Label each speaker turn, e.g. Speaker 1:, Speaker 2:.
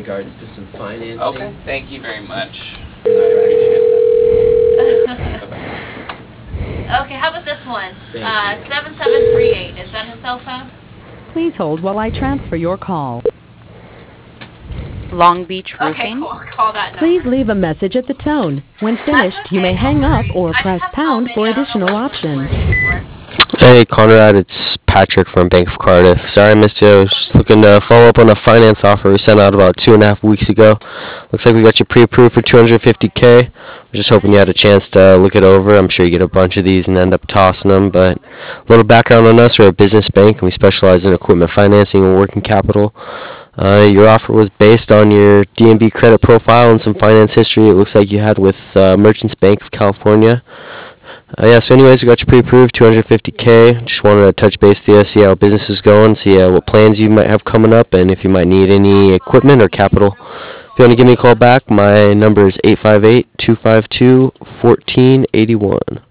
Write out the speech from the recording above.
Speaker 1: regards to some financing.
Speaker 2: Okay, thank you very much. I appreciate that. Bye-bye.
Speaker 3: Okay, how about this one?
Speaker 1: Thank you.
Speaker 3: 7738. Is that his cell phone?
Speaker 4: Please hold while I transfer your call.
Speaker 5: Long Beach
Speaker 3: Okay,
Speaker 5: Roofing.
Speaker 3: cool. Call that number.
Speaker 4: Please leave a message at the tone. When finished, you may hang up or press pound for additional options.
Speaker 6: Hey Conrad, it's Patrick from Bank of Cardiff. Sorry I missed you. I was just looking to follow up on a finance offer we sent out about 2.5 weeks ago. Looks like we got you pre-approved for $250K. We're just hoping you had a chance to look it over. I'm sure you get a bunch of these and end up tossing them, but a little background on us. We're a business bank and we specialize in equipment financing and working capital. Your offer was based on your DNB credit profile and some finance history it looks like you had with Merchants Bank of California. So anyways, we got you pre-approved, $250K. Just wanted to touch base with you, see how business is going, see what plans you might have coming up, and if you might need any equipment or capital. If you want to give me a call back, my number is 858-252-1481.